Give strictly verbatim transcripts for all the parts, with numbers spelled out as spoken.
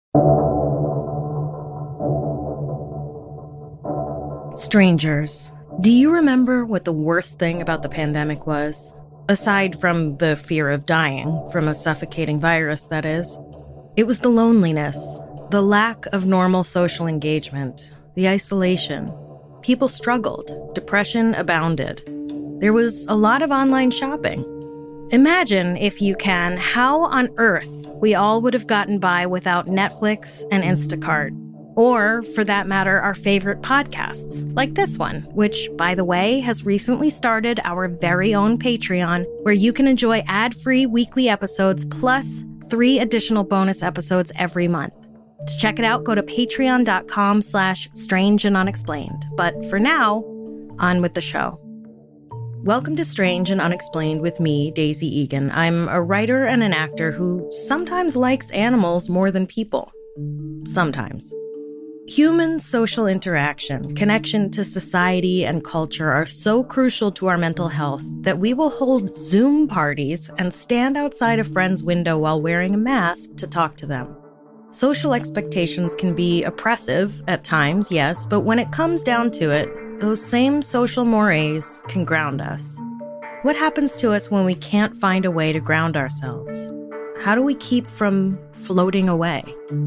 Strangers, do you remember what the worst thing about the pandemic was? Aside from the fear of dying from a suffocating virus, that is. It was the loneliness, the lack of normal social engagement, the isolation. People struggled. Depression abounded. There was a lot of online shopping. Imagine, if you can, how on earth we all would have gotten by without Netflix and Instacart. Or, for that matter, our favorite podcasts, like this one, which, by the way, has recently started our very own Patreon, where you can enjoy ad-free weekly episodes plus three additional bonus episodes every month. To check it out, go to patreon.com slash strange and unexplained. But for now, on with the show. Welcome to Strange and Unexplained with me, Daisy Egan. I'm a writer and an actor who sometimes likes animals more than people. Sometimes. Human social interaction, connection to society and culture are so crucial to our mental health that we will hold Zoom parties and stand outside a friend's window while wearing a mask to talk to them. Social expectations can be oppressive at times, yes, but when it comes down to it, those same social mores can ground us. What happens to us when we can't find a way to ground ourselves? How do we keep from floating away?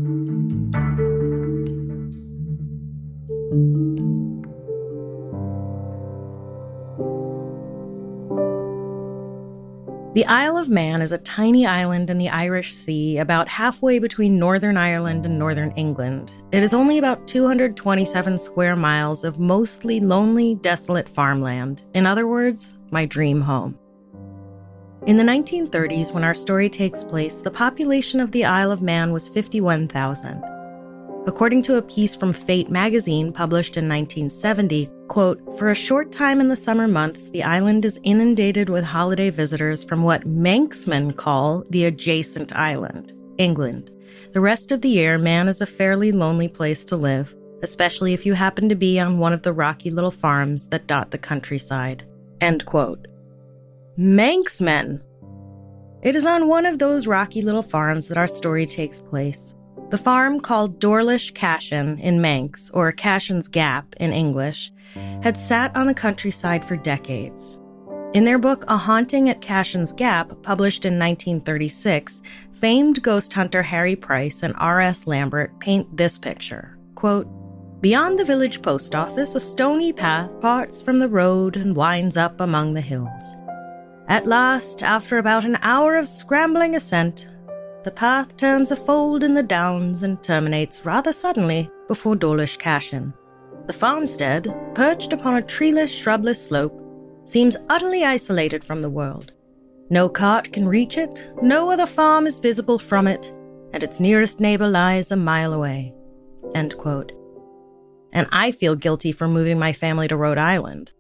The Isle of Man is a tiny island in the Irish Sea, about halfway between Northern Ireland and Northern England. It is only about two hundred twenty-seven square miles of mostly lonely, desolate farmland. In other words, my dream home. In the nineteen thirties, when our story takes place, the population of the Isle of Man was fifty-one thousand. According to a piece from Fate magazine published in nineteen seventy, quote, "For a short time in the summer months, the island is inundated with holiday visitors from what Manxmen call the adjacent island, England. The rest of the year, Man is a fairly lonely place to live, especially if you happen to be on one of the rocky little farms that dot the countryside." End quote. Manxmen! It is on one of those rocky little farms that our story takes place. The farm, called Dorlish Cashen in Manx, or Cashen's Gap in English, had sat on the countryside for decades. In their book A Haunting at Cashen's Gap, published in nineteen thirty-six, famed ghost hunter Harry Price and R S Lambert paint this picture. Quote, "Beyond the village post office, a stony path parts from the road and winds up among the hills. At last, after about an hour of scrambling ascent, the path turns a fold in the downs and terminates rather suddenly before Dorlish Cashen. The farmstead, perched upon a treeless, shrubbless slope, seems utterly isolated from the world. No cart can reach it, no other farm is visible from it, and its nearest neighbor lies a mile away." End quote. And I feel guilty for moving my family to Rhode Island.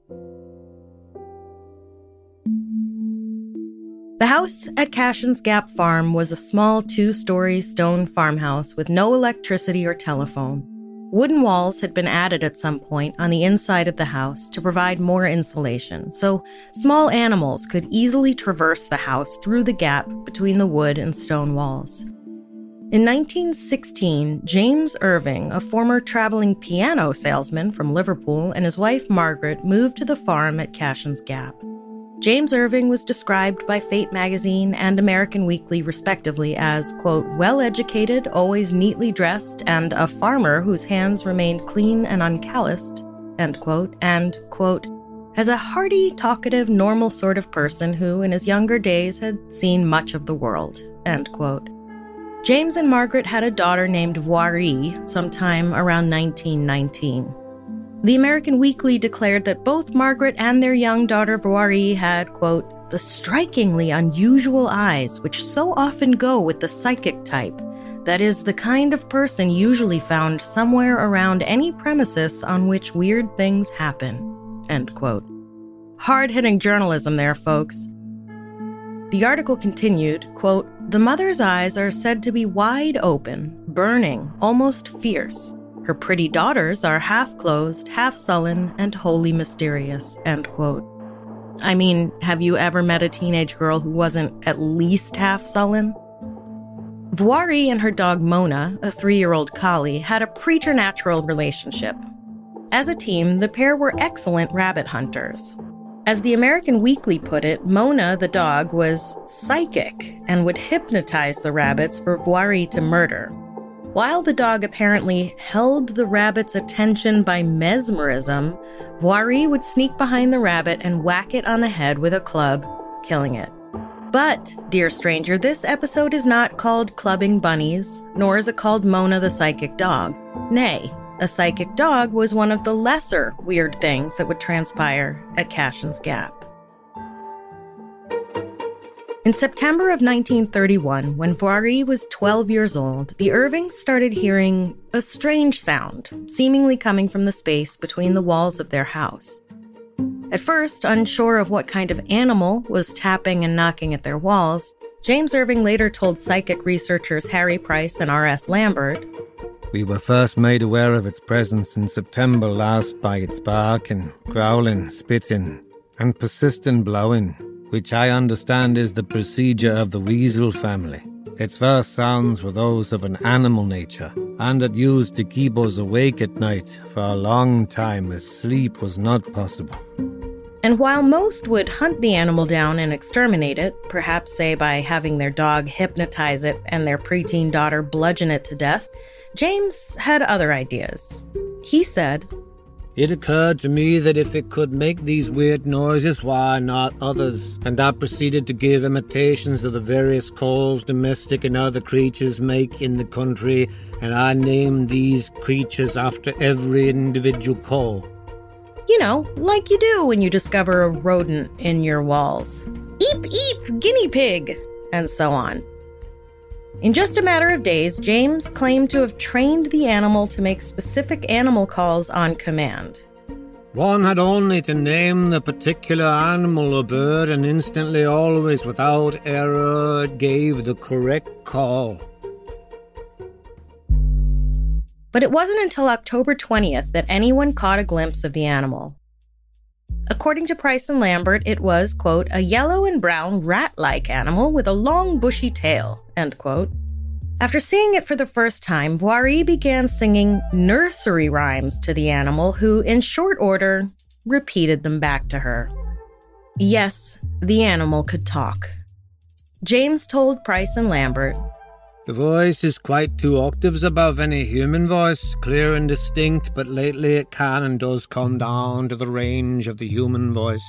The house at Cashen's Gap Farm was a small two-story stone farmhouse with no electricity or telephone. Wooden walls had been added at some point on the inside of the house to provide more insulation, so small animals could easily traverse the house through the gap between the wood and stone walls. In nineteen sixteen, James Irving, a former traveling piano salesman from Liverpool, and his wife Margaret moved to the farm at Cashen's Gap. James Irving was described by Fate magazine and American Weekly, respectively, as, quote, "well-educated, always neatly dressed, and a farmer whose hands remained clean and uncalloused," end quote, and, quote, "as a hearty, talkative, normal sort of person who, in his younger days, had seen much of the world," end quote. James and Margaret had a daughter named Voirrey sometime around nineteen nineteen. The American Weekly declared that both Margaret and their young daughter Voirrey had, quote, "the strikingly unusual eyes which so often go with the psychic type, that is, the kind of person usually found somewhere around any premises on which weird things happen," end quote. Hard-hitting journalism there, folks. The article continued, quote, "The mother's eyes are said to be wide open, burning, almost fierce. Her pretty daughters are half-closed, half-sullen, and wholly mysterious," end quote. I mean, have you ever met a teenage girl who wasn't at least half-sullen? Voirrey and her dog Mona, a three-year-old collie, had a preternatural relationship. As a team, the pair were excellent rabbit hunters. As the American Weekly put it, Mona, the dog, was psychic and would hypnotize the rabbits for Voirrey to murder. While the dog apparently held the rabbit's attention by mesmerism, Voirrey would sneak behind the rabbit and whack it on the head with a club, killing it. But, dear stranger, this episode is not called Clubbing Bunnies, nor is it called Mona the Psychic Dog. Nay, a psychic dog was one of the lesser weird things that would transpire at Cashin's Gap. In September of nineteen thirty-one, when Voirrey was twelve years old, the Irvings started hearing a strange sound, seemingly coming from the space between the walls of their house. At first, unsure of what kind of animal was tapping and knocking at their walls, James Irving later told psychic researchers Harry Price and R S Lambert, "We were first made aware of its presence in September last by its barking, growling, spitting, and persistent blowing, which I understand is the procedure of the weasel family. Its first sounds were those of an animal nature, and it used to keep us awake at night for a long time as sleep was not possible." And while most would hunt the animal down and exterminate it, perhaps say by having their dog hypnotize it and their preteen daughter bludgeon it to death, James had other ideas. He said, "It occurred to me that if it could make these weird noises, why not others? And I proceeded to give imitations of the various calls domestic and other creatures make in the country, and I named these creatures after every individual call." You know, like you do when you discover a rodent in your walls. Eep, eep, guinea pig, and so on. In just a matter of days, James claimed to have trained the animal to make specific animal calls on command. One had only to name the particular animal or bird, and instantly, always without error, it gave the correct call. But it wasn't until October twentieth that anyone caught a glimpse of the animal. According to Price and Lambert, it was, quote, "a yellow and brown rat-like animal with a long bushy tail," end quote. After seeing it for the first time, Voirrey began singing nursery rhymes to the animal, who, in short order, repeated them back to her. Yes, the animal could talk. James told Price and Lambert, "The voice is quite two octaves above any human voice, clear and distinct, but lately it can and does come down to the range of the human voice."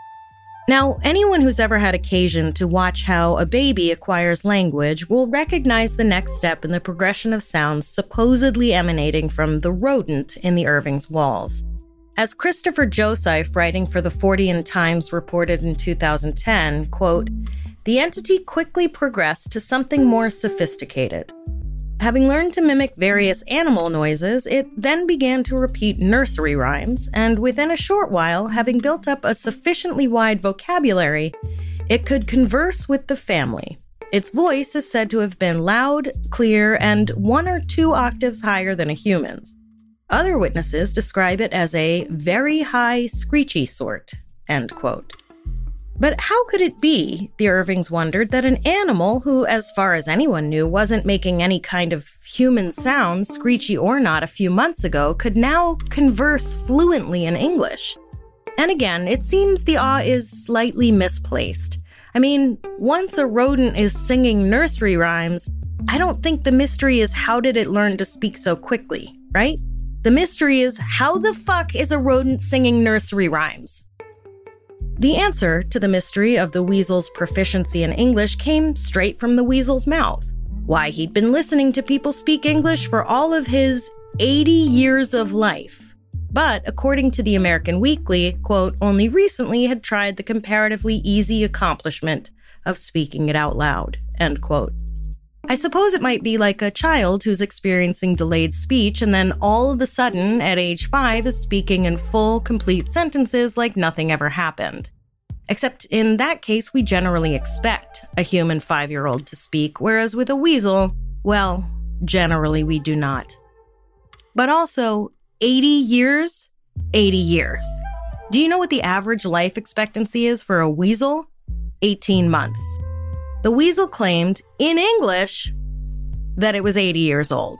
Now, anyone who's ever had occasion to watch how a baby acquires language will recognize the next step in the progression of sounds supposedly emanating from the rodent in the Irving's walls. As Christopher Joseph, writing for the Fortean Times, reported in two thousand ten, quote, "The entity quickly progressed to something more sophisticated. Having learned to mimic various animal noises, it then began to repeat nursery rhymes, and within a short while, having built up a sufficiently wide vocabulary, it could converse with the family. Its voice is said to have been loud, clear, and one or two octaves higher than a human's. Other witnesses describe it as a very high, screechy sort," end quote. But how could it be, the Irvings wondered, that an animal who, as far as anyone knew, wasn't making any kind of human sounds, screechy or not, a few months ago, could now converse fluently in English? And again, it seems the awe is slightly misplaced. I mean, once a rodent is singing nursery rhymes, I don't think the mystery is how did it learn to speak so quickly, right? The mystery is how the fuck is a rodent singing nursery rhymes? The answer to the mystery of the weasel's proficiency in English came straight from the weasel's mouth. Why, he'd been listening to people speak English for all of his eighty years of life. But, according to the American Weekly, quote, only recently had tried the comparatively easy accomplishment of speaking it out loud, end quote. I suppose it might be like a child who's experiencing delayed speech and then all of a sudden, at age five, is speaking in full, complete sentences like nothing ever happened. Except in that case, we generally expect a human five-year-old to speak, whereas with a weasel, well, generally we do not. But also, eighty years? eighty years. Do you know what the average life expectancy is for a weasel? eighteen months. The weasel claimed, in English, that it was eighty years old.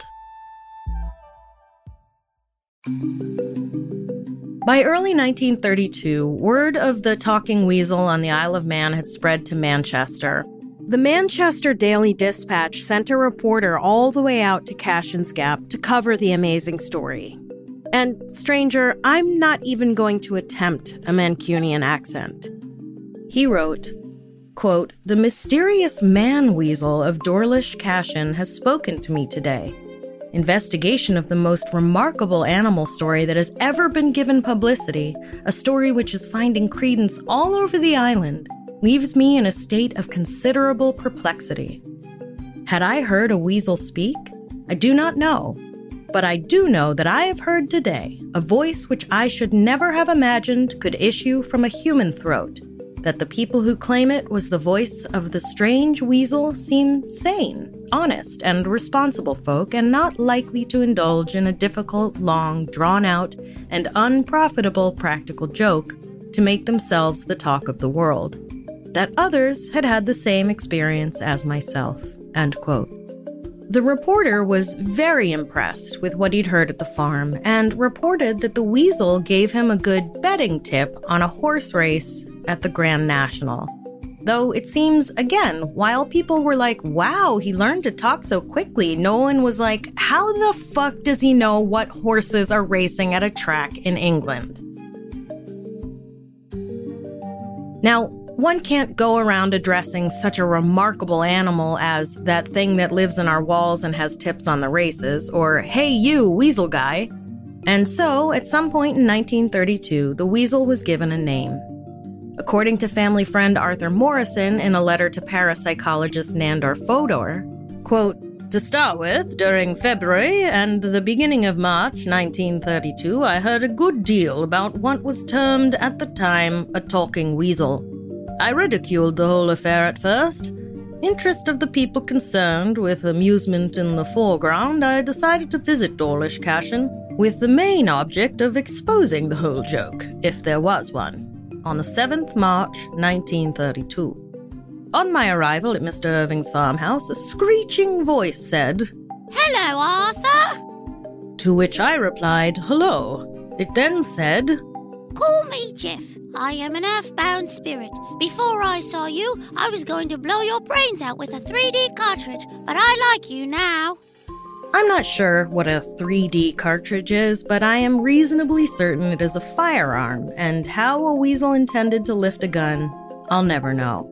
By early nineteen thirty-two, word of the talking weasel on the Isle of Man had spread to Manchester. The Manchester Daily Dispatch sent a reporter all the way out to Cashin's Gap to cover the amazing story. And, stranger, I'm not even going to attempt a Mancunian accent. He wrote, quote, "The mysterious man-weasel of Dawlish Cashin has spoken to me today. Investigation of the most remarkable animal story that has ever been given publicity, a story which is finding credence all over the island, leaves me in a state of considerable perplexity. Had I heard a weasel speak? I do not know. But I do know that I have heard today a voice which I should never have imagined could issue from a human throat. That the people who claim it was the voice of the strange weasel seem sane, honest, and responsible folk, and not likely to indulge in a difficult, long, drawn-out, and unprofitable practical joke to make themselves the talk of the world. That others had had the same experience as myself." End quote. The reporter was very impressed with what he'd heard at the farm and reported that the weasel gave him a good betting tip on a horse race at the Grand National. Though it seems, again, while people were like, wow, he learned to talk so quickly, no one was like, how the fuck does he know what horses are racing at a track in England? Now, one can't go around addressing such a remarkable animal as that thing that lives in our walls and has tips on the races, or, hey you, weasel guy. And so, at some point in nineteen thirty-two, the weasel was given a name. According to family friend Arthur Morrison in a letter to parapsychologist Nandor Fodor, quote, "To start with, during February and the beginning of March nineteen thirty-two, I heard a good deal about what was termed at the time a talking weasel. I ridiculed the whole affair at first. Interest of the people concerned, with amusement in the foreground, I decided to visit Dawlish Cashin with the main object of exposing the whole joke, if there was one, on the seventh of March nineteen thirty-two. On my arrival at Mister Irving's farmhouse, a screeching voice said, 'Hello, Arthur!' To which I replied, 'Hello.' It then said, 'Call me Jeff. I am an earthbound spirit. Before I saw you, I was going to blow your brains out with a three D cartridge, but I like you now.' I'm not sure what a three D cartridge is, but I am reasonably certain it is a firearm, and how a weasel intended to lift a gun, I'll never know.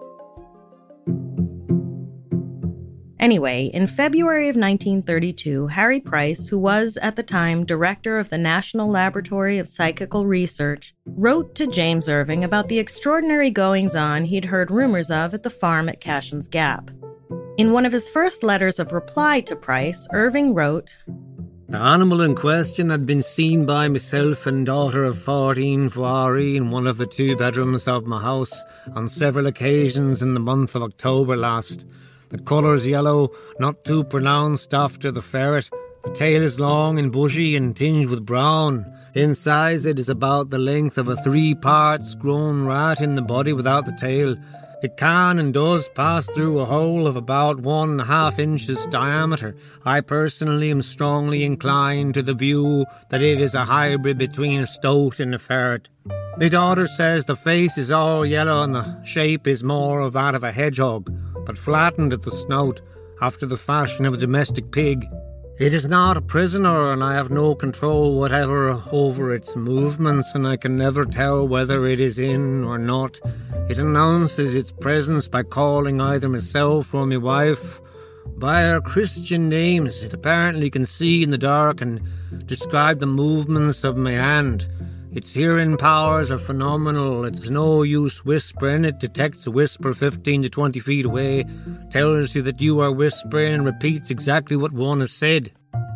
Anyway, in February of nineteen thirty-two, Harry Price, who was at the time director of the National Laboratory of Psychical Research, wrote to James Irving about the extraordinary goings-on he'd heard rumors of at the farm at Cashin's Gap. In one of his first letters of reply to Price, Irving wrote, "The animal in question had been seen by myself and daughter of fourteen Fouari in one of the two bedrooms of my house on several occasions in the month of October last. The colour is yellow, not too pronounced after the ferret. The tail is long and bushy and tinged with brown. In size it is about the length of a three-parts grown rat in the body without the tail. It can and does pass through a hole of about one and a half inches diameter. I personally am strongly inclined to the view that it is a hybrid between a stoat and a ferret. My daughter says the face is all yellow and the shape is more of that of a hedgehog, but flattened at the snout, after the fashion of a domestic pig. It is not a prisoner, and I have no control whatever over its movements, and I can never tell whether it is in or not. It announces its presence by calling either myself or my wife by her Christian names. It apparently can see in the dark and describe the movements of my hand. Its hearing powers are phenomenal. It's no use whispering. It detects a whisper fifteen to twenty feet away, tells you that you are whispering, and repeats exactly what one has said."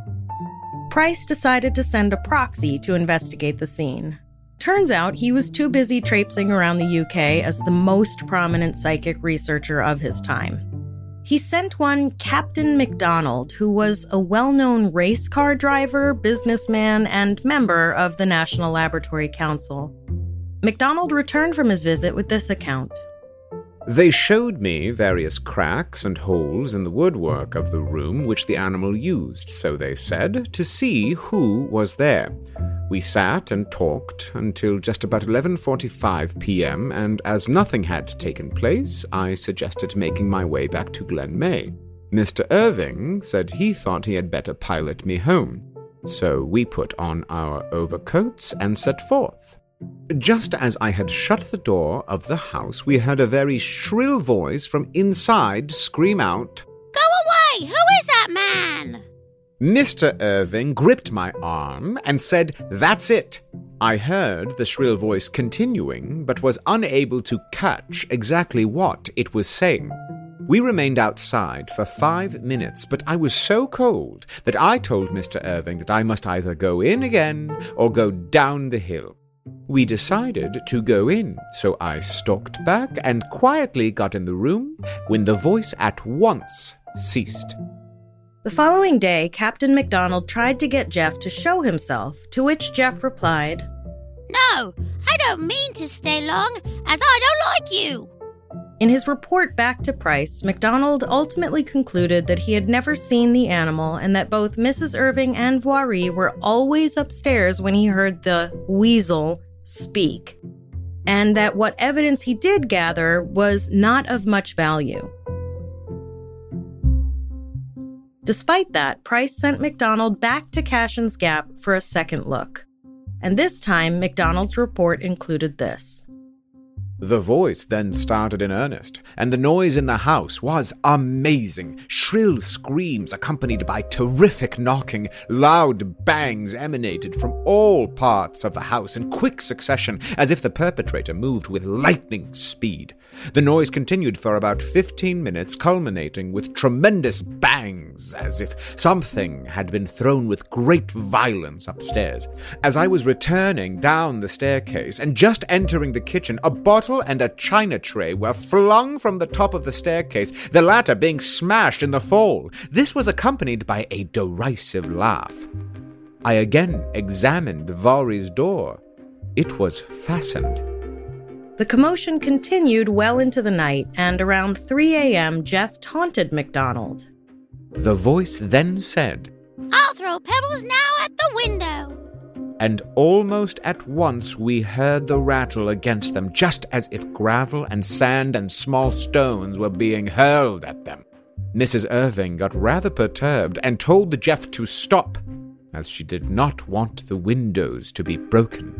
Price decided to send a proxy to investigate the scene. Turns out he was too busy traipsing around the U K as the most prominent psychic researcher of his time. He sent one Captain MacDonald, who was a well-known race car driver, businessman, and member of the National Laboratory Council. MacDonald returned from his visit with this account. They showed me various cracks and holes in the woodwork of the room which the animal used, so they said, to see who was there. We sat and talked until just about eleven forty-five p.m., and as nothing had taken place, I suggested making my way back to Glen May. Mister Irving said he thought he had better pilot me home, so we put on our overcoats and set forth. Just as I had shut the door of the house, we heard a very shrill voice from inside scream out, "Go away! Who is that man?" Mister Irving gripped my arm and said, "That's it." I heard the shrill voice continuing, but was unable to catch exactly what it was saying. We remained outside for five minutes, but I was so cold that I told Mister Irving that I must either go in again or go down the hill. We decided to go in, so I stalked back and quietly got in the room when the voice at once ceased. The following day, Captain MacDonald tried to get Jeff to show himself, to which Jeff replied, "No, I don't mean to stay long, as I don't like you." In his report back to Price, MacDonald ultimately concluded that he had never seen the animal and that both Missus Irving and Voirrey were always upstairs when he heard the weasel speak, and that what evidence he did gather was not of much value. Despite that, Price sent MacDonald back to Cashin's Gap for a second look. And this time, MacDonald's report included this. The voice then started in earnest, and the noise in the house was amazing. Shrill screams accompanied by terrific knocking, loud bangs emanated from all parts of the house in quick succession, as if the perpetrator moved with lightning speed. The noise continued for about fifteen minutes, culminating with tremendous bangs, as if something had been thrown with great violence upstairs. As I was returning down the staircase and just entering the kitchen, a bottle and a china tray were flung from the top of the staircase, the latter being smashed in the fall. This was accompanied by a derisive laugh. I again examined Voirrey's door. It was fastened. The commotion continued well into the night, and around three a.m., Jeff taunted MacDonald. The voice then said, "I'll throw pebbles now at the window." And almost at once we heard the rattle against them, just as if gravel and sand and small stones were being hurled at them. Missus Irving got rather perturbed and told Jeff to stop, as she did not want the windows to be broken.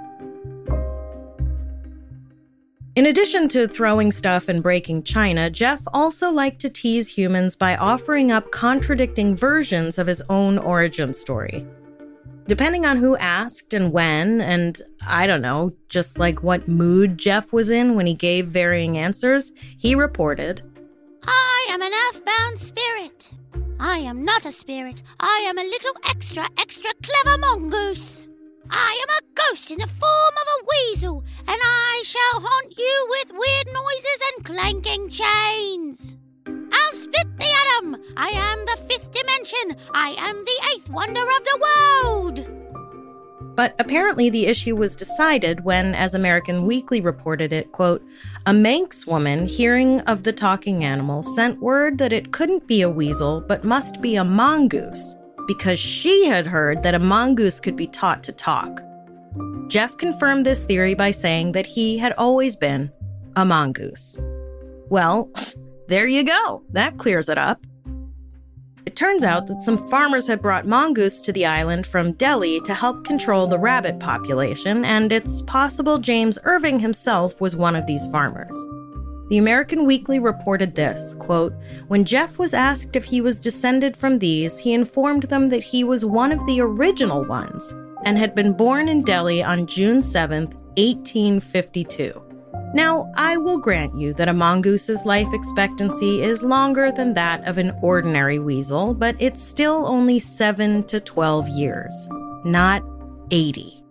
In addition to throwing stuff and breaking china, Jeff also liked to tease humans by offering up contradicting versions of his own origin story. Depending on who asked and when, and I don't know, just like what mood Jeff was in when he gave varying answers, he reported, "I am an earthbound spirit. I am not a spirit. I am a little extra, extra clever mongoose. I am a ghost in the form of a weasel, and I shall haunt you with weird noises and clanking chains. I'll split the atom. I am the fifth dimension. I am the eighth wonder of the world." But apparently the issue was decided when, as American Weekly reported it, quote, "A Manx woman hearing of the talking animal sent word that it couldn't be a weasel, but must be a mongoose, because she had heard that a mongoose could be taught to talk." Jeff confirmed this theory by saying that he had always been a mongoose. Well, there you go. That clears it up. It turns out that some farmers had brought mongoose to the island from Delhi to help control the rabbit population, and it's possible James Irving himself was one of these farmers. The American Weekly reported this, quote, "When Jeff was asked if he was descended from these, he informed them that he was one of the original ones and had been born in Delhi on June seventh, eighteen fifty-two. Now, I will grant you that a mongoose's life expectancy is longer than that of an ordinary weasel, but it's still only seven to twelve years, not eighty.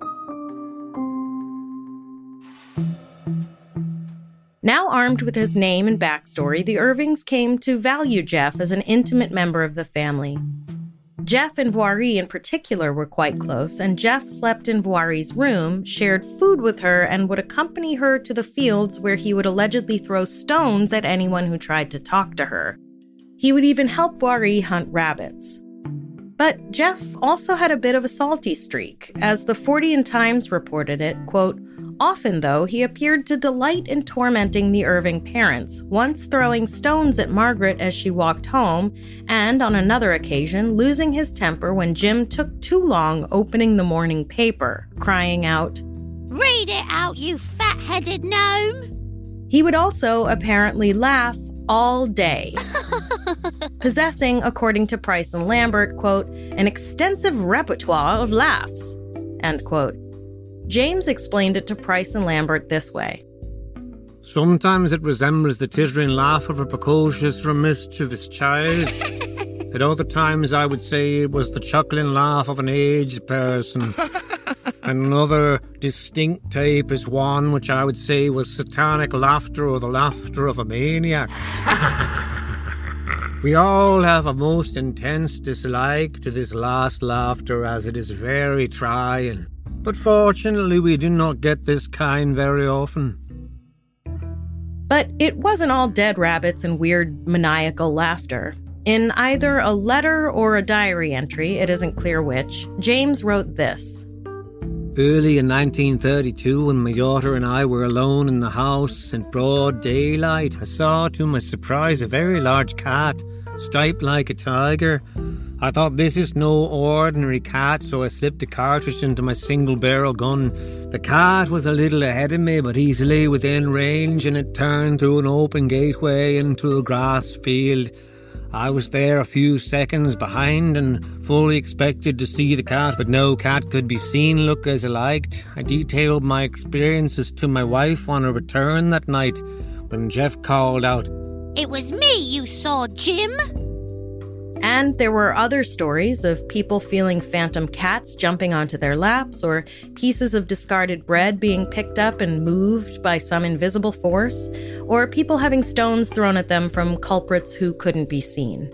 Now armed with his name and backstory, the Irvings came to value Jeff as an intimate member of the family. Jeff and Voirrey in particular were quite close, and Jeff slept in Voirrey's room, shared food with her, and would accompany her to the fields where he would allegedly throw stones at anyone who tried to talk to her. He would even help Voirrey hunt rabbits. But Jeff also had a bit of a salty streak. As the Fortean Times reported it, quote, often, though, he appeared to delight in tormenting the Irving parents, once throwing stones at Margaret as she walked home, and on another occasion, losing his temper when Jim took too long opening the morning paper, crying out, "Read it out, you fat-headed gnome!" He would also apparently laugh all day, possessing, according to Price and Lambert, quote, an extensive repertoire of laughs, end quote. James explained it to Price and Lambert this way. Sometimes it resembles the tittering laugh of a precocious or mischievous child. At other times I would say it was the chuckling laugh of an aged person. And another distinct type is one which I would say was satanic laughter or the laughter of a maniac. We all have a most intense dislike to this last laughter, as it is very trying. But fortunately we do not get this kind very often. But it wasn't all dead rabbits and weird maniacal laughter. In either a letter or a diary entry, it isn't clear which, James wrote this. Early in nineteen thirty-two, when my daughter and I were alone in the house in broad daylight, I saw, to my surprise, a very large cat, striped like a tiger. I thought, this is no ordinary cat, so I slipped a cartridge into my single-barrel gun. The cat was a little ahead of me, but easily within range, and it turned through an open gateway into a grass field. I was there a few seconds behind and fully expected to see the cat, but no cat could be seen look as I liked. I detailed my experiences to my wife on a return that night when Jeff called out, "It was me you saw, Jim!" And there were other stories of people feeling phantom cats jumping onto their laps, or pieces of discarded bread being picked up and moved by some invisible force, or people having stones thrown at them from culprits who couldn't be seen.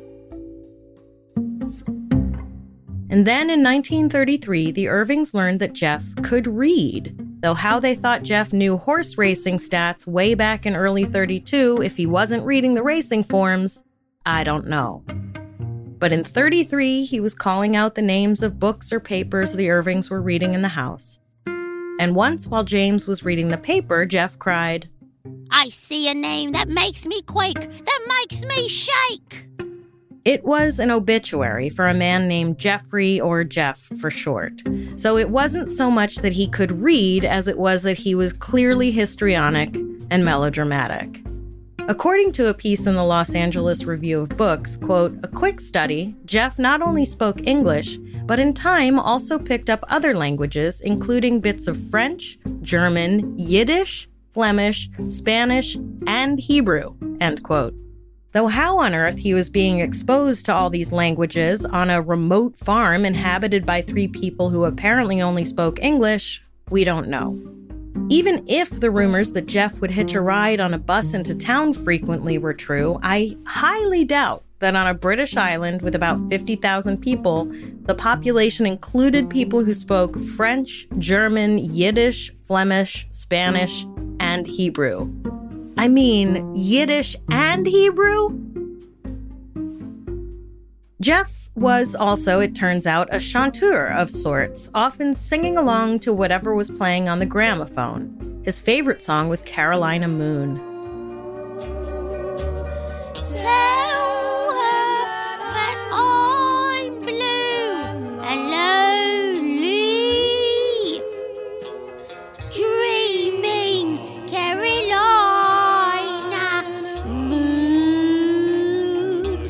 And then in nineteen thirty-three, the Irvings learned that Jeff could read, though how they thought Jeff knew horse racing stats way back in early thirty-two if he wasn't reading the racing forms, I don't know. But in thirty-three, he was calling out the names of books or papers the Irvings were reading in the house. And once, while James was reading the paper, Jeff cried, "I see a name that makes me quake, that makes me shake!" It was an obituary for a man named Jeffrey, or Jeff for short. So it wasn't so much that he could read as it was that he was clearly histrionic and melodramatic. According to a piece in the Los Angeles Review of Books, quote, a quick study, Jeff not only spoke English, but in time also picked up other languages, including bits of French, German, Yiddish, Flemish, Spanish, and Hebrew, end quote. Though how on earth he was being exposed to all these languages on a remote farm inhabited by three people who apparently only spoke English, we don't know. Even if the rumors that Jeff would hitch a ride on a bus into town frequently were true, I highly doubt that on a British island with about fifty thousand people, the population included people who spoke French, German, Yiddish, Flemish, Spanish, and Hebrew. I mean, Yiddish and Hebrew? Jeff was also, it turns out, a chanteur of sorts, often singing along to whatever was playing on the gramophone. His favorite song was Carolina Moon. Tell her that I'm blue and lonely, dreaming Carolina Moon.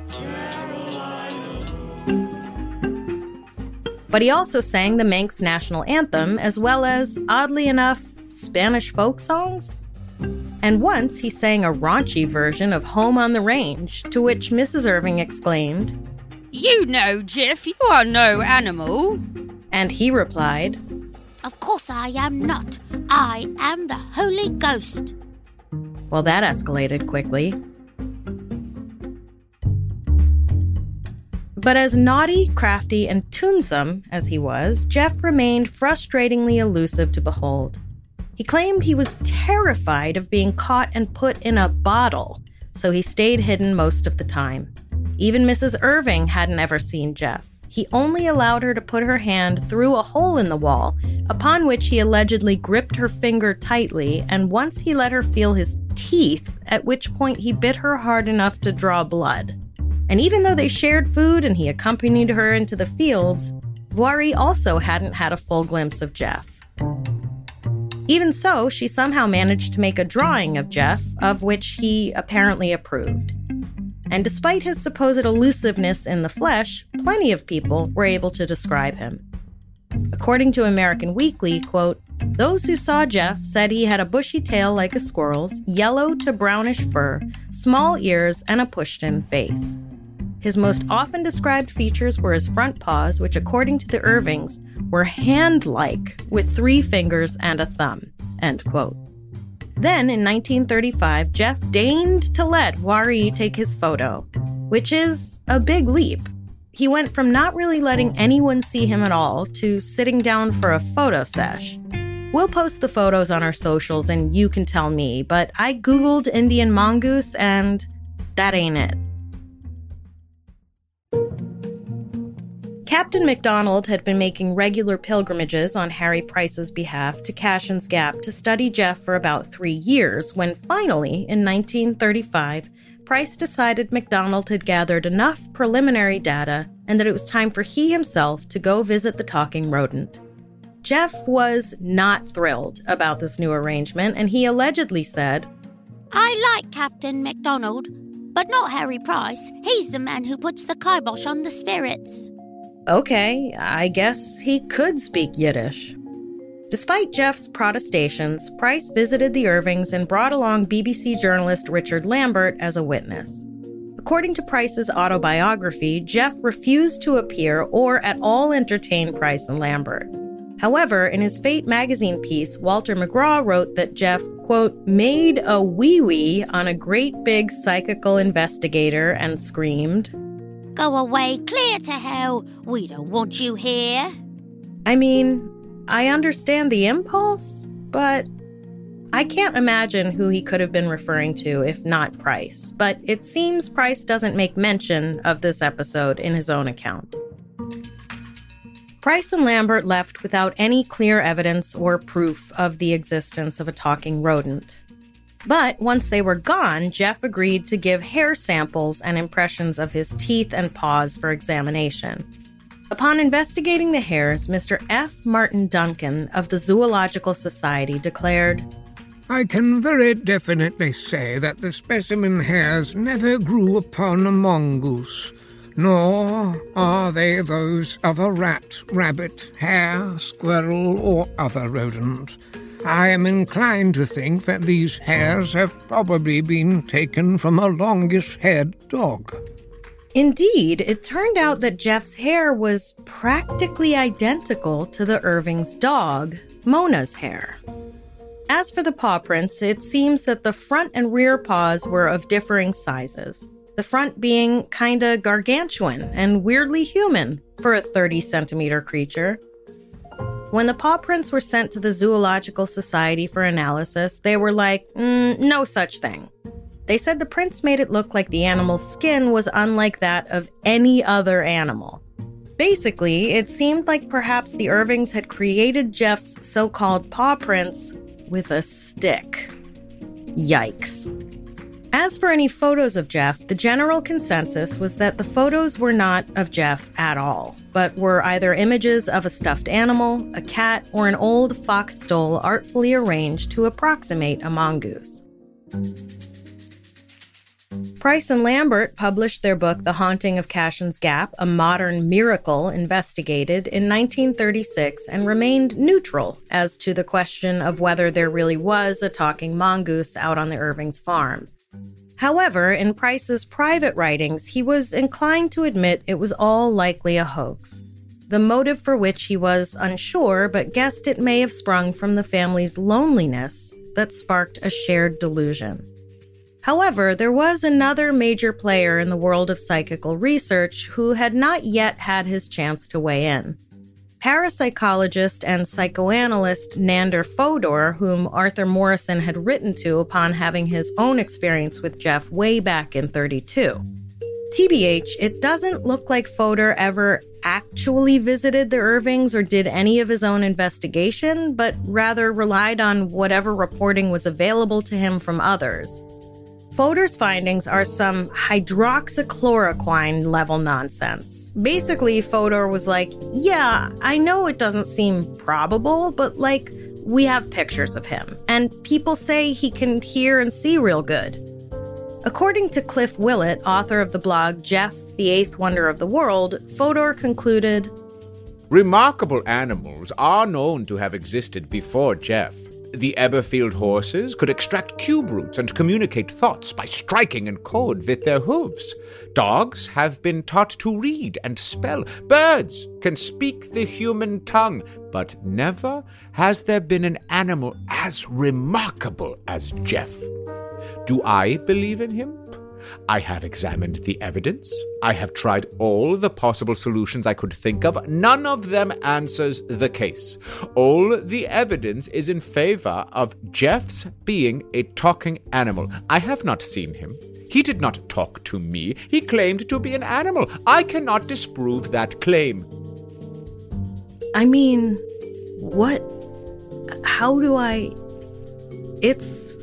But he also sang the Manx national anthem, as well as, oddly enough, Spanish folk songs. And once he sang a raunchy version of Home on the Range, to which Missus Irving exclaimed, "You know, Jeff, you are no animal." And he replied, Of course I am not. I am the Holy Ghost. Well, that escalated quickly. But as naughty, crafty, and toonsome as he was, Jeff remained frustratingly elusive to behold. He claimed he was terrified of being caught and put in a bottle, so he stayed hidden most of the time. Even Missus Irving hadn't ever seen Jeff. He only allowed her to put her hand through a hole in the wall, upon which he allegedly gripped her finger tightly, and once he let her feel his teeth, at which point he bit her hard enough to draw blood. And even though they shared food and he accompanied her into the fields, Voirrey also hadn't had a full glimpse of Jeff. Even so, she somehow managed to make a drawing of Jeff, of which he apparently approved. And despite his supposed elusiveness in the flesh, plenty of people were able to describe him. According to American Weekly, quote, "Those who saw Jeff said he had a bushy tail like a squirrel's, yellow to brownish fur, small ears, and a pushed-in face. His most often described features were his front paws, which according to the Irvings, were hand-like, with three fingers and a thumb," end quote. Then, in nineteen thirty-five, Jeff deigned to let Voirrey take his photo, which is a big leap. He went from not really letting anyone see him at all to sitting down for a photo sesh. We'll post the photos on our socials and you can tell me, but I Googled Indian mongoose and that ain't it. Captain MacDonald had been making regular pilgrimages on Harry Price's behalf to Cashin's Gap to study Jeff for about three years, when finally, in nineteen thirty-five, Price decided MacDonald had gathered enough preliminary data and that it was time for he himself to go visit the talking rodent. Jeff was not thrilled about this new arrangement, and he allegedly said, "I like Captain MacDonald, but not Harry Price. He's the man who puts the kibosh on the spirits." Okay, I guess he could speak Yiddish. Despite Jeff's protestations, Price visited the Irvings and brought along B B C journalist Richard Lambert as a witness. According to Price's autobiography, Jeff refused to appear or at all entertain Price and Lambert. However, in his Fate magazine piece, Walter McGraw wrote that Jeff, quote, "made a wee-wee on a great big psychical investigator and screamed, 'Go away, clear to hell. We don't want you here.'" I mean, I understand the impulse, but I can't imagine who he could have been referring to if not Price. But it seems Price doesn't make mention of this episode in his own account. Price and Lambert left without any clear evidence or proof of the existence of a talking rodent. But once they were gone, Jeff agreed to give hair samples and impressions of his teeth and paws for examination. Upon investigating the hairs, Mister F. Martin Duncan of the Zoological Society declared, "I can very definitely say that the specimen hairs never grew upon a mongoose, nor are they those of a rat, rabbit, hare, squirrel, or other rodent. I am inclined to think that these hairs have probably been taken from a longish-haired dog." Indeed, it turned out that Jeff's hair was practically identical to the Irving's dog, Mona's hair. As for the paw prints, it seems that the front and rear paws were of differing sizes, the front being kinda gargantuan and weirdly human for a thirty centimeter creature. When the paw prints were sent to the Zoological Society for analysis, they were like, mm, no such thing. They said the prints made it look like the animal's skin was unlike that of any other animal. Basically, it seemed like perhaps the Irvings had created Jeff's so-called paw prints with a stick. Yikes. As for any photos of Jeff, the general consensus was that the photos were not of Jeff at all, but were either images of a stuffed animal, a cat, or an old fox stole artfully arranged to approximate a mongoose. Price and Lambert published their book, The Haunting of Cashin's Gap, A Modern Miracle Investigated, in nineteen thirty-six and remained neutral as to the question of whether there really was a talking mongoose out on the Irvings farm. However, in Price's private writings, he was inclined to admit it was all likely a hoax, the motive for which he was unsure, but guessed it may have sprung from the family's loneliness that sparked a shared delusion. However, there was another major player in the world of psychical research who had not yet had his chance to weigh in. Parapsychologist and psychoanalyst Nander Fodor, whom Arthur Morrison had written to upon having his own experience with Jeff way back in thirty-two. T B H, it doesn't look like Fodor ever actually visited the Irvings or did any of his own investigation, but rather relied on whatever reporting was available to him from others. Fodor's findings are some hydroxychloroquine level nonsense. Basically, Fodor was like, yeah, I know it doesn't seem probable, but like, we have pictures of him, and people say he can hear and see real good. According to Cliff Willett, author of the blog Jeff, the Eighth Wonder of the World, Fodor concluded, remarkable animals are known to have existed before Jeff. The Eberfield horses could extract cube roots and communicate thoughts by striking in code with their hooves. Dogs have been taught to read and spell. Birds can speak the human tongue. But never has there been an animal as remarkable as Jeff. Do I believe in him? I have examined the evidence. I have tried all the possible solutions I could think of. None of them answers the case. All the evidence is in favor of Jeff's being a talking animal. I have not seen him. He did not talk to me. He claimed to be an animal. I cannot disprove that claim. I mean, what? How do I... It's...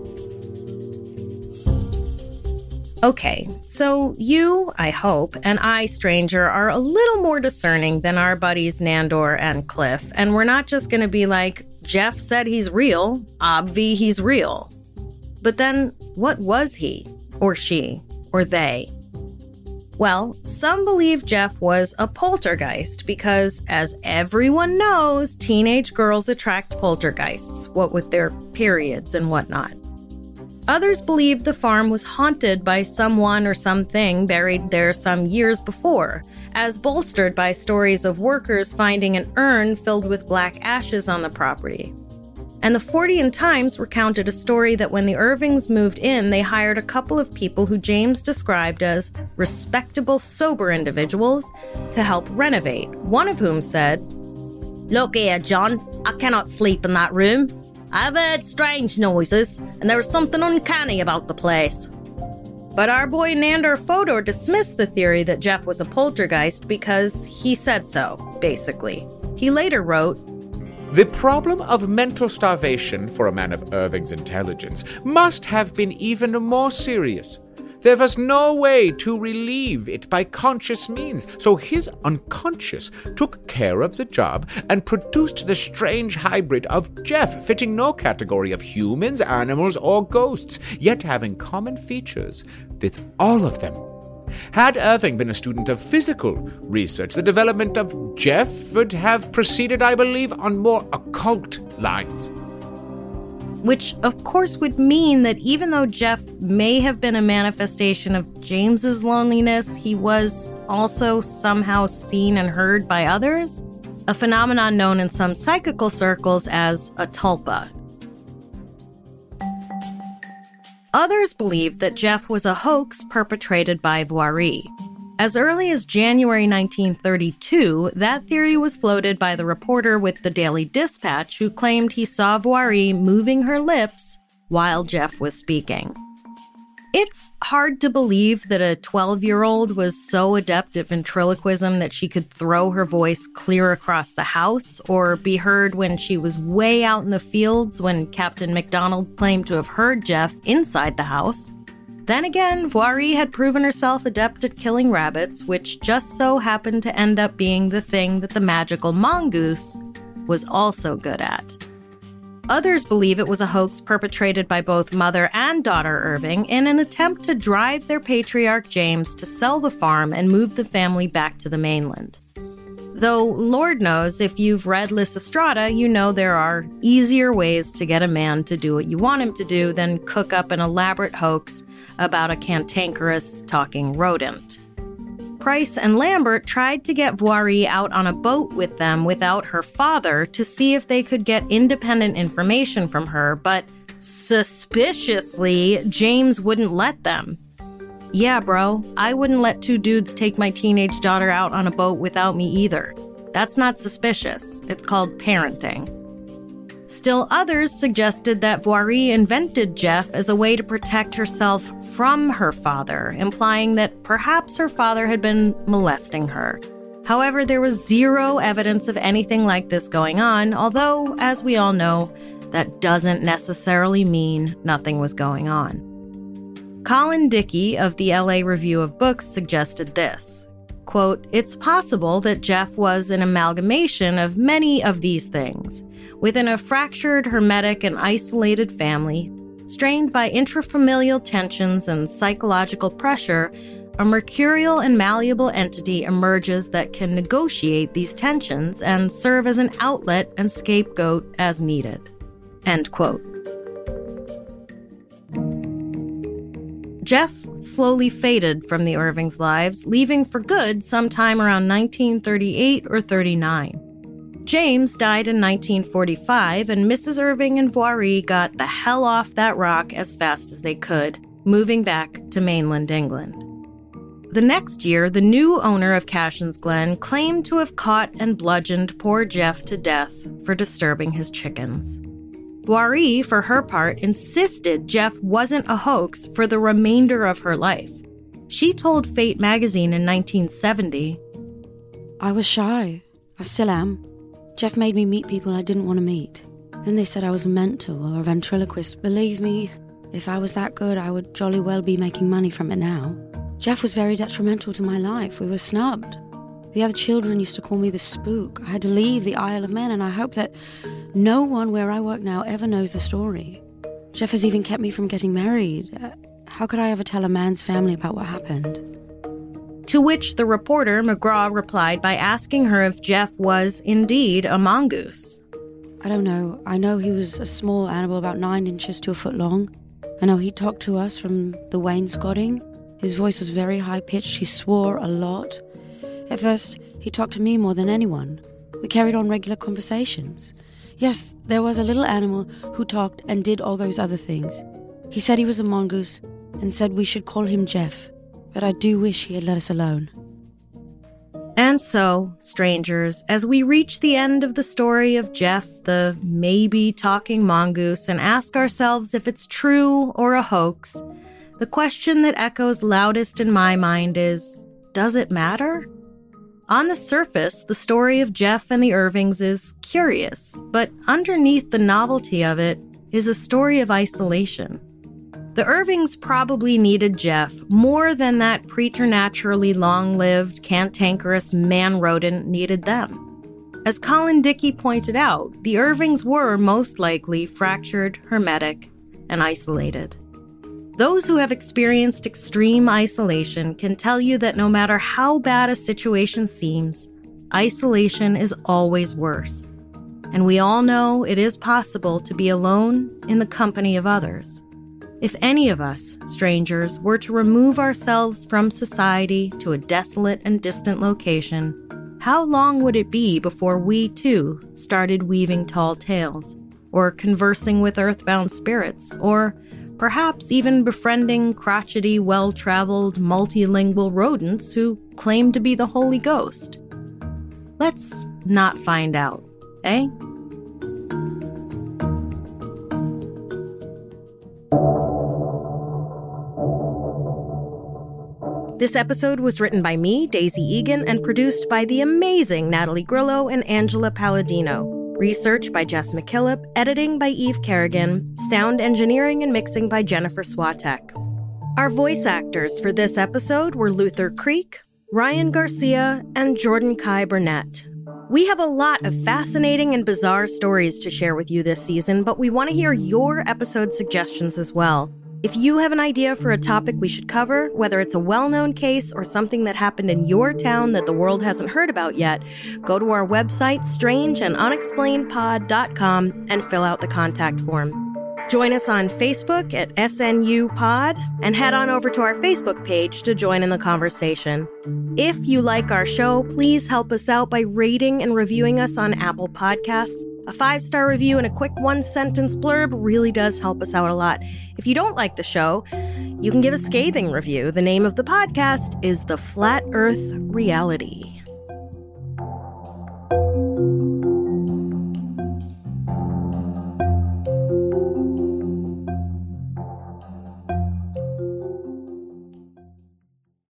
Okay, so you, I hope, and I, stranger, are a little more discerning than our buddies Nandor and Cliff, and we're not just going to be like, Jeff said he's real, obvi he's real. But then, what was he, or she, or they? Well, some believe Jeff was a poltergeist because, as everyone knows, teenage girls attract poltergeists, what with their periods and whatnot. Others believe the farm was haunted by someone or something buried there some years before, as bolstered by stories of workers finding an urn filled with black ashes on the property. And the Fortean Times recounted a story that when the Irvings moved in, they hired a couple of people who James described as respectable, sober individuals to help renovate, one of whom said, "Look here, John, I cannot sleep in that room. I've heard strange noises, and there is something uncanny about the place." But our boy Nander Fodor dismissed the theory that Jeff was a poltergeist because he said so, basically. He later wrote, "The problem of mental starvation for a man of Irving's intelligence must have been even more serious. There was no way to relieve it by conscious means, so his unconscious took care of the job and produced the strange hybrid of Jeff, fitting no category of humans, animals, or ghosts, yet having common features with all of them. Had Irving been a student of physical research, the development of Jeff would have proceeded, I believe, on more occult lines." Which, of course, would mean that even though Jeff may have been a manifestation of James's loneliness, he was also somehow seen and heard by others, a phenomenon known in some psychical circles as a tulpa. Others believe that Jeff was a hoax perpetrated by Voirie. As early as January nineteen thirty-two, that theory was floated by the reporter with the Daily Dispatch who claimed he saw Voirie moving her lips while Jeff was speaking. It's hard to believe that a twelve-year-old was so adept at ventriloquism that she could throw her voice clear across the house or be heard when she was way out in the fields when Captain MacDonald claimed to have heard Jeff inside the house. Then again, Voirie had proven herself adept at killing rabbits, which just so happened to end up being the thing that the magical mongoose was also good at. Others believe it was a hoax perpetrated by both mother and daughter Irving in an attempt to drive their patriarch James to sell the farm and move the family back to the mainland. Though, Lord knows, if you've read Lysistrata, you know there are easier ways to get a man to do what you want him to do than cook up an elaborate hoax about a cantankerous talking rodent. Price and Lambert tried to get Voirie out on a boat with them without her father to see if they could get independent information from her, but Suspiciously, James wouldn't let them. Yeah, bro, I wouldn't let two dudes take my teenage daughter out on a boat without me either. That's not suspicious. It's called parenting. Still others suggested that Voirie invented Jeff as a way to protect herself from her father, implying that perhaps her father had been molesting her. However, there was zero evidence of anything like this going on, although, as we all know, that doesn't necessarily mean nothing was going on. Colin Dickey of the L A Review of Books suggested this, quote, "It's possible that Jeff was an amalgamation of many of these things, within a fractured, hermetic, and isolated family, strained by intrafamilial tensions and psychological pressure, a mercurial and malleable entity emerges that can negotiate these tensions and serve as an outlet and scapegoat as needed." End quote. Jeff slowly faded from the Irvings' lives, leaving for good sometime around nineteen thirty-eight or thirty-nine. James died in nineteen forty-five, and Missus Irving and Voirie got the hell off that rock as fast as they could, moving back to mainland England. The next year, the new owner of Cashin's Glen claimed to have caught and bludgeoned poor Jeff to death for disturbing his chickens. Voirie, for her part, insisted Jeff wasn't a hoax for the remainder of her life. She told Fate magazine in nineteen seventy, "I was shy. I still am. Jeff made me meet people I didn't want to meet. Then they said I was a mentor or a ventriloquist. Believe me, if I was that good, I would jolly well be making money from it now. Jeff was very detrimental to my life. We were snubbed. The other children used to call me the spook. I had to leave the Isle of Men, and I hope that no one where I work now ever knows the story. Jeff has even kept me from getting married. Uh, how could I ever tell a man's family about what happened?" To which the reporter, McGraw, replied by asking her if Jeff was indeed a mongoose. "I don't know. I know he was a small animal about nine inches to a foot long. I know he talked to us from the wainscoting. His voice was very high-pitched. He swore a lot. At first, he talked to me more than anyone. We carried on regular conversations. Yes, there was a little animal who talked and did all those other things. He said he was a mongoose and said we should call him Jeff, but I do wish he had let us alone." And so, strangers, as we reach the end of the story of Jeff, the maybe talking mongoose, and ask ourselves if it's true or a hoax, the question that echoes loudest in my mind is, does it matter? On the surface, the story of Jeff and the Irvings is curious, but underneath the novelty of it is a story of isolation. The Irvings probably needed Jeff more than that preternaturally long-lived, cantankerous man-rodent needed them. As Colin Dickey pointed out, the Irvings were most likely fractured, hermetic, and isolated. Those who have experienced extreme isolation can tell you that no matter how bad a situation seems, isolation is always worse. And we all know it is possible to be alone in the company of others. If any of us, strangers, were to remove ourselves from society to a desolate and distant location, how long would it be before we, too, started weaving tall tales, or conversing with earthbound spirits, or perhaps even befriending crotchety, well-traveled, multilingual rodents who claim to be the Holy Ghost? Let's not find out, eh? This episode was written by me, Daisy Egan, and produced by the amazing Natalie Grillo and Angela Palladino. Research by Jess McKillop, editing by Eve Kerrigan, sound engineering and mixing by Jennifer Swatek. Our voice actors for this episode were Luther Creek, Ryan Garcia, and Jordan Kai Burnett. We have a lot of fascinating and bizarre stories to share with you this season, but we want to hear your episode suggestions as well. If you have an idea for a topic we should cover, whether it's a well-known case or something that happened in your town that the world hasn't heard about yet, go to our website, strange and unexplained pod dot com, and fill out the contact form. Join us on Facebook at S N U Pod, and head on over to our Facebook page to join in the conversation. If you like our show, please help us out by rating and reviewing us on Apple Podcasts. A five-star review and a quick one-sentence blurb really does help us out a lot. If you don't like the show, you can give a scathing review. The name of the podcast is The Flat Earth Reality.